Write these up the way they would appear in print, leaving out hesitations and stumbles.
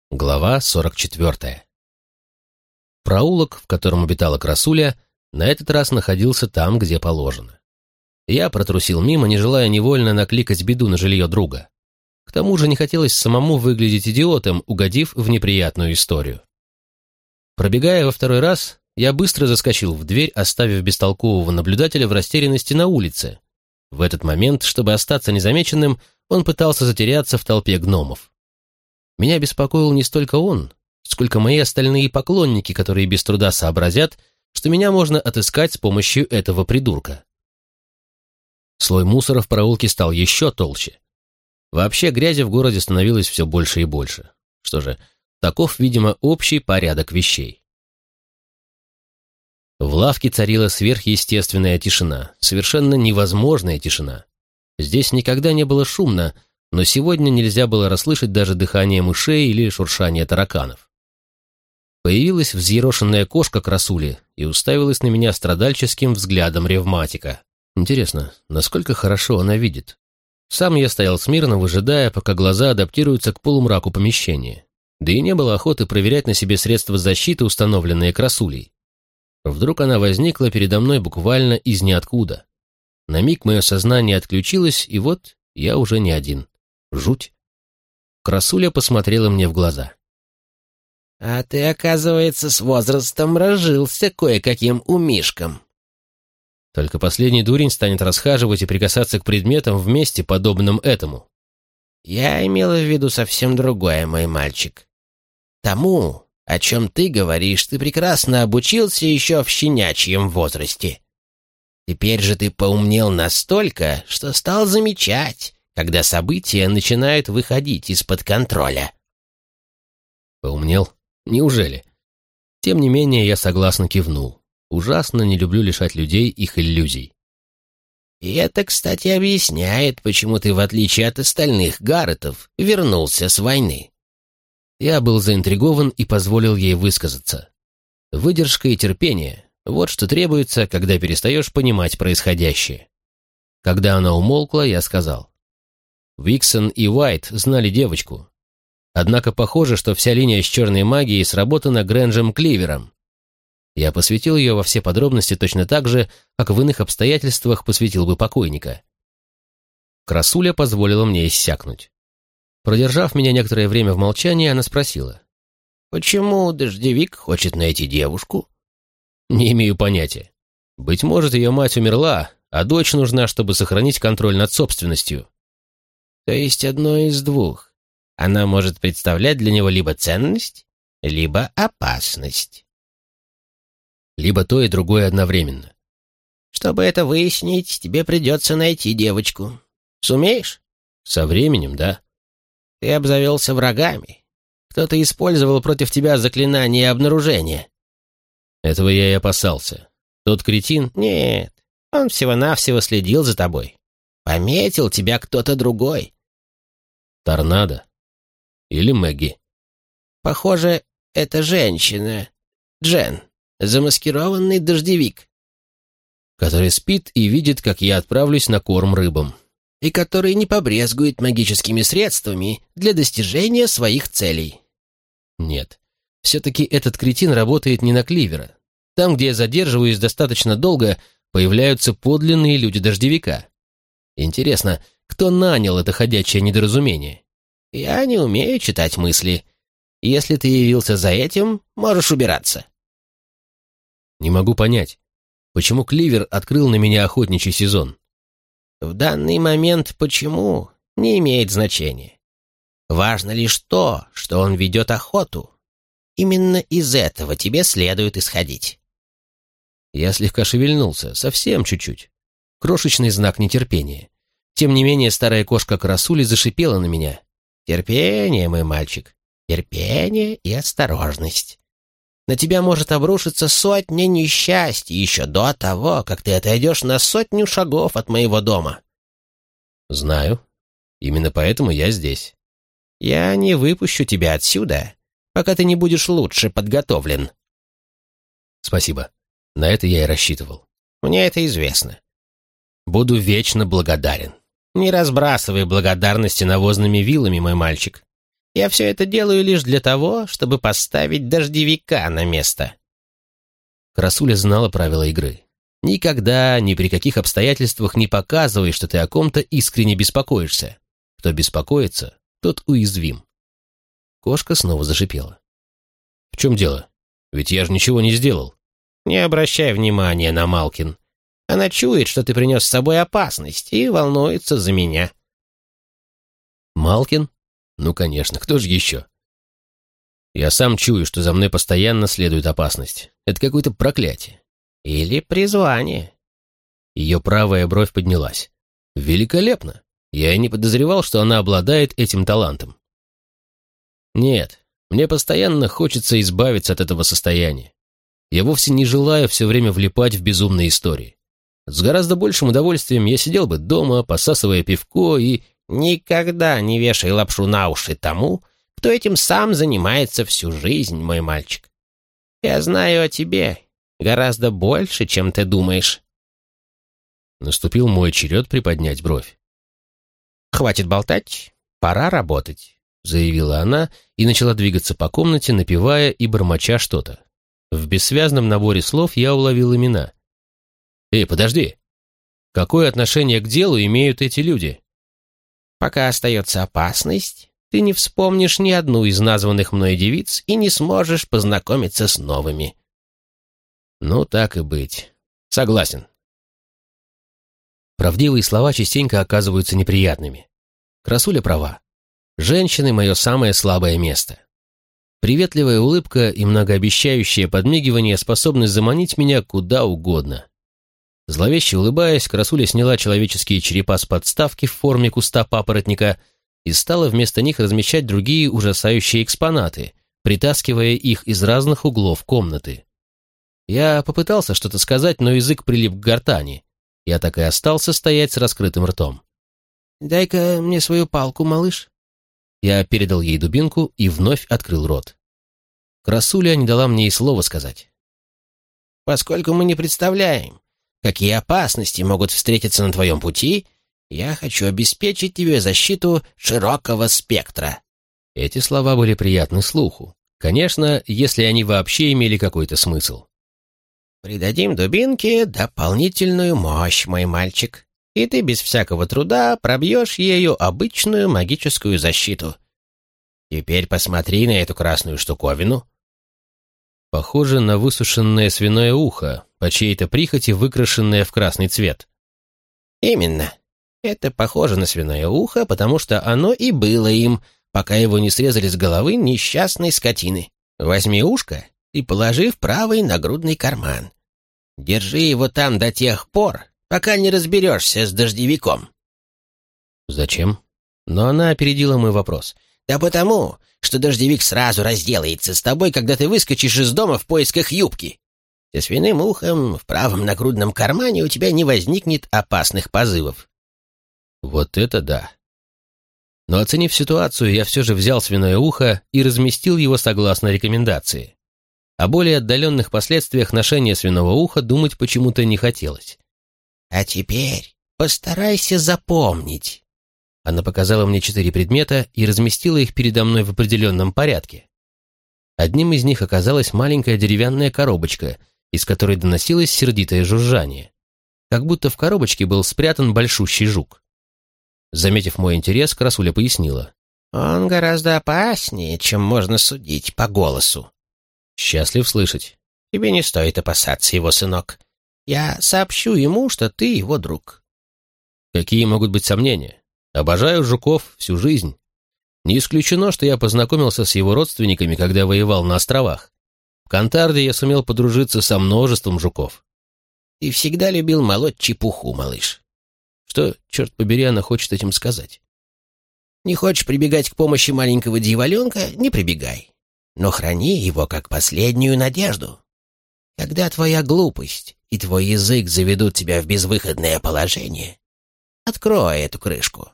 Глава 44. Проулок, в котором обитала красуля, на этот раз находился там, где положено. Я протрусил мимо, не желая невольно накликать беду на жилье друга. К тому же не хотелось самому выглядеть идиотом, угодив в неприятную историю. Пробегая во второй раз, я быстро заскочил в дверь, оставив бестолкового наблюдателя в растерянности на улице. В этот момент, чтобы остаться незамеченным, он пытался затеряться в толпе гномов. Меня беспокоил не столько он, сколько мои остальные поклонники, которые без труда сообразят, что меня можно отыскать с помощью этого придурка. Слой мусора в проулке стал еще толще. Вообще грязи в городе становилось все больше и больше. Что же, таков, видимо, общий порядок вещей. В лавке царила сверхъестественная тишина, совершенно невозможная тишина. Здесь никогда не было шумно, но сегодня нельзя было расслышать даже дыхание мышей или шуршание тараканов. Появилась взъерошенная кошка красули и уставилась на меня страдальческим взглядом ревматика. Интересно, насколько хорошо она видит? Сам я стоял смирно, выжидая, пока глаза адаптируются к полумраку помещения. Да и не было охоты проверять на себе средства защиты, установленные красулей. Вдруг она возникла передо мной буквально из ниоткуда. На миг мое сознание отключилось, и вот я уже не один. Жуть. Красуля посмотрела мне в глаза. «А ты, оказывается, с возрастом разжился кое-каким умишком». Только последний дурень станет расхаживать и прикасаться к предметам в месте, подобном этому. «Я имела в виду совсем другое, мой мальчик. Тому, о чем ты говоришь, ты прекрасно обучился еще в щенячьем возрасте. Теперь же ты поумнел настолько, что стал замечать, когда события начинают выходить из-под контроля». Поумнел? Неужели? Тем не менее, я согласно кивнул. Ужасно не люблю лишать людей их иллюзий. И это, кстати, объясняет, почему ты, в отличие от остальных Гарретов, вернулся с войны. Я был заинтригован и позволил ей высказаться. Выдержка и терпение — вот что требуется, когда перестаешь понимать происходящее. Когда она умолкла, я сказал. Виксон и Уайт знали девочку. Однако похоже, что вся линия с черной магией сработана Грэнджем Кливером. Я посвятил ее во все подробности точно так же, как в иных обстоятельствах посвятил бы покойника. Красуля позволила мне иссякнуть. Продержав меня некоторое время в молчании, она спросила. «Почему дождевик хочет найти девушку?» «Не имею понятия. Быть может, ее мать умерла, а дочь нужна, чтобы сохранить контроль над собственностью». «То есть одно из двух. Она может представлять для него либо ценность, либо опасность». «Либо то и другое одновременно». «Чтобы это выяснить, тебе придется найти девочку. Сумеешь?» «Со временем, да». «Ты обзавелся врагами. Кто-то использовал против тебя заклинание обнаружения». «Этого я и опасался. Тот кретин...» «Нет, он всего-навсего следил за тобой. Пометил тебя кто-то другой». «Торнадо? Или Мэгги?» «Похоже, это женщина. Джен, замаскированный дождевик». «Который спит и видит, как я отправлюсь на корм рыбам». «И который не побрезгует магическими средствами для достижения своих целей». «Нет, все-таки этот кретин работает не на Кливера. Там, где я задерживаюсь достаточно долго, появляются подлинные люди дождевика. Интересно, кто нанял это ходячее недоразумение?» «Я не умею читать мысли. Если ты явился за этим, можешь убираться». «Не могу понять, почему Кливер открыл на меня охотничий сезон?» «В данный момент почему не имеет значения. Важно лишь то, что он ведет охоту. Именно из этого тебе следует исходить». Я слегка шевельнулся, совсем чуть-чуть. Крошечный знак нетерпения. Тем не менее, старая кошка красули зашипела на меня. «Терпение, мой мальчик, терпение и осторожность. На тебя может обрушиться сотня несчастий еще до того, как ты отойдешь на 100 шагов от моего дома». «Знаю. Именно поэтому я здесь». «Я не выпущу тебя отсюда, пока ты не будешь лучше подготовлен». «Спасибо. На это я и рассчитывал». «Мне это известно». «Буду вечно благодарен». «Не разбрасывай благодарности навозными вилами, мой мальчик. Я все это делаю лишь для того, чтобы поставить дождевика на место». Красуля знала правила игры. Никогда, ни при каких обстоятельствах не показывай, что ты о ком-то искренне беспокоишься. Кто беспокоится, тот уязвим. Кошка снова зашипела. «В чем дело? Ведь я же ничего не сделал». «Не обращай внимания на Малкин. Она чует, что ты принес с собой опасность, и волнуется за меня». «Малкин? Ну, конечно, кто же еще?» «Я сам чую, что за мной постоянно следует опасность. Это какое-то проклятие». «Или призвание». Ее правая бровь поднялась. «Великолепно! Я и не подозревал, что она обладает этим талантом». «Нет, мне постоянно хочется избавиться от этого состояния. Я вовсе не желаю все время влипать в безумные истории. С гораздо большим удовольствием я сидел бы дома, посасывая пивко и...» «Никогда не вешай лапшу на уши тому, кто этим сам занимается всю жизнь, мой мальчик. Я знаю о тебе гораздо больше, чем ты думаешь». Наступил мой черед приподнять бровь. «Хватит болтать, пора работать», — заявила она и начала двигаться по комнате, напевая и бормоча что-то. В бессвязном наборе слов я уловил имена. «Эй, подожди! Какое отношение к делу имеют эти люди?» «Пока остается опасность, ты не вспомнишь ни одну из названных мной девиц и не сможешь познакомиться с новыми». «Ну, так и быть. Согласен». Правдивые слова частенько оказываются неприятными. Красуля права. Женщины — мое самое слабое место. Приветливая улыбка и многообещающее подмигивание способны заманить меня куда угодно. Зловеще улыбаясь, Красуля сняла человеческие черепа с подставки в форме куста папоротника и стала вместо них размещать другие ужасающие экспонаты, притаскивая их из разных углов комнаты. Я попытался что-то сказать, но язык прилип к гортани. Я так и остался стоять с раскрытым ртом. «Дай-ка мне свою палку, малыш». Я передал ей дубинку и вновь открыл рот. Красуля не дала мне и слова сказать. «Поскольку мы не представляем, какие опасности могут встретиться на твоем пути, я хочу обеспечить тебе защиту широкого спектра». Эти слова были приятны слуху. Конечно, если они вообще имели какой-то смысл. «Придадим дубинке дополнительную мощь, мой мальчик, и ты без всякого труда пробьешь ею обычную магическую защиту. Теперь посмотри на эту красную штуковину». Похоже на высушенное свиное ухо, по чьей-то прихоти выкрашенное в красный цвет. «Именно. Это похоже на свиное ухо, потому что оно и было им, пока его не срезали с головы несчастной скотины. Возьми ушко и положи в правый нагрудный карман. Держи его там до тех пор, пока не разберешься с дождевиком». «Зачем?» Но она опередила мой вопрос. «Да потому, что дождевик сразу разделается с тобой, когда ты выскочишь из дома в поисках юбки. Со свиным ухом в правом нагрудном кармане у тебя не возникнет опасных позывов». Вот это да. Но оценив ситуацию, я все же взял свиное ухо и разместил его согласно рекомендации. О более отдаленных последствиях ношения свиного уха думать почему-то не хотелось. «А теперь постарайся запомнить». Она показала мне 4 предмета и разместила их передо мной в определенном порядке. Одним из них оказалась маленькая деревянная коробочка, из которой доносилось сердитое жужжание. Как будто в коробочке был спрятан большущий жук. Заметив мой интерес, Красуля пояснила. «Он гораздо опаснее, чем можно судить по голосу». «Счастлив слышать». «Тебе не стоит опасаться его, сынок. Я сообщу ему, что ты его друг». «Какие могут быть сомнения? Обожаю жуков всю жизнь. Не исключено, что я познакомился с его родственниками, когда воевал на островах. В Кантарде я сумел подружиться со множеством жуков». «Ты всегда любил молоть чепуху, малыш». Что, черт побери, она хочет этим сказать? «Не хочешь прибегать к помощи маленького дьяволенка? Не прибегай. Но храни его как последнюю надежду. Когда твоя глупость и твой язык заведут тебя в безвыходное положение, открой эту крышку».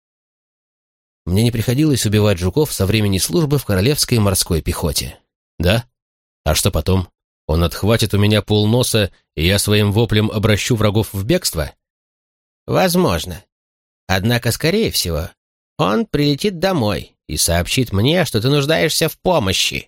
Мне не приходилось убивать жуков со времени службы в Королевской морской пехоте. Да? А что потом? Он отхватит у меня полноса, и я своим воплем обращу врагов в бегство? «Возможно. Однако, скорее всего, он прилетит домой, и сообщит мне, что ты нуждаешься в помощи.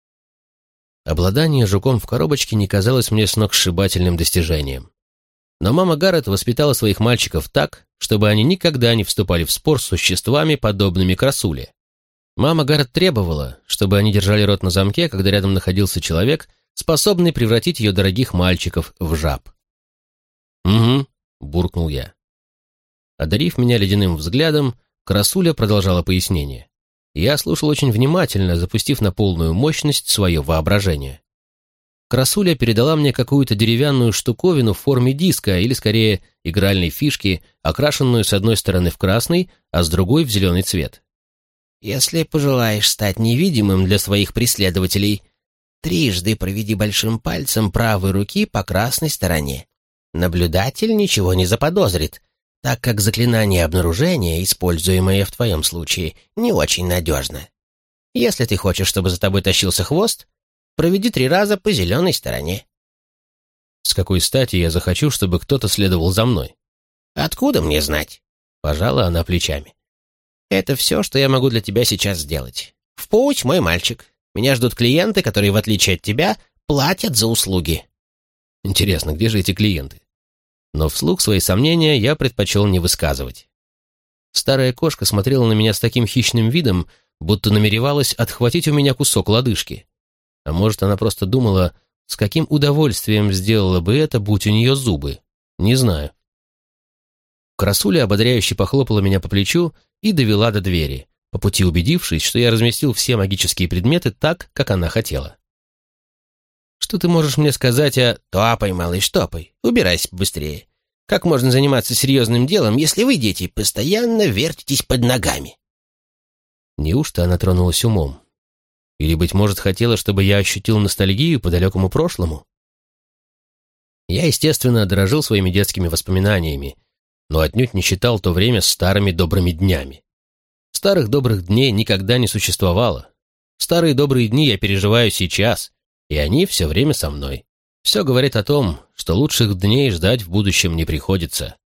Обладание жуком в коробочке не казалось мне сногсшибательным достижением. Но мама Гаррет воспитала своих мальчиков так, чтобы они никогда не вступали в спор с существами, подобными красуле. Мама Гаррет требовала, чтобы они держали рот на замке, когда рядом находился человек, способный превратить ее дорогих мальчиков в жаб. «Угу», — буркнул я. Одарив меня ледяным взглядом, красуля продолжала пояснение. Я слушал очень внимательно, запустив на полную мощность свое воображение. Красуля передала мне какую-то деревянную штуковину в форме диска, или скорее игральной фишки, окрашенную с одной стороны в красный, а с другой в зеленый цвет. «Если пожелаешь стать невидимым для своих преследователей, трижды проведи большим пальцем правой руки по красной стороне. Наблюдатель ничего не заподозрит, так как заклинание обнаружения, используемое в твоем случае, не очень надежно. Если ты хочешь, чтобы за тобой тащился хвост, проведи 3 раза по зеленой стороне». С какой стати я захочу, чтобы кто-то следовал за мной? «Откуда мне знать?» — пожала она плечами. «Это все, что я могу для тебя сейчас сделать. В путь, мой мальчик. Меня ждут клиенты, которые, в отличие от тебя, платят за услуги». Интересно, где же эти клиенты? Но вслух свои сомнения я предпочел не высказывать. Старая кошка смотрела на меня с таким хищным видом, будто намеревалась отхватить у меня кусок лодыжки. А может, она просто думала, с каким удовольствием сделала бы это, будь у нее зубы. Не знаю. Красуля ободряюще похлопала меня по плечу и довела до двери, по пути убедившись, что я разместил все магические предметы так, как она хотела. «Что ты можешь мне сказать о...» «Топай, малыш, топай. Убирайся быстрее. Как можно заниматься серьезным делом, если вы, дети, постоянно вертитесь под ногами?» Неужто она тронулась умом? Или, быть может, хотела, чтобы я ощутил ностальгию по далекому прошлому? Я, естественно, дорожил своими детскими воспоминаниями, но отнюдь не считал то время старыми добрыми днями. Старых добрых дней никогда не существовало. Старые добрые дни я переживаю сейчас, и они все время со мной. Все говорит о том, что лучших дней ждать в будущем не приходится.